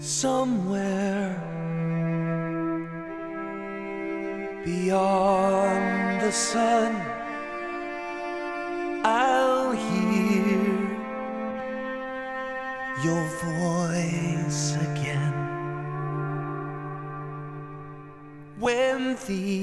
somewhere beyond the sun, I'll hear your voice again when the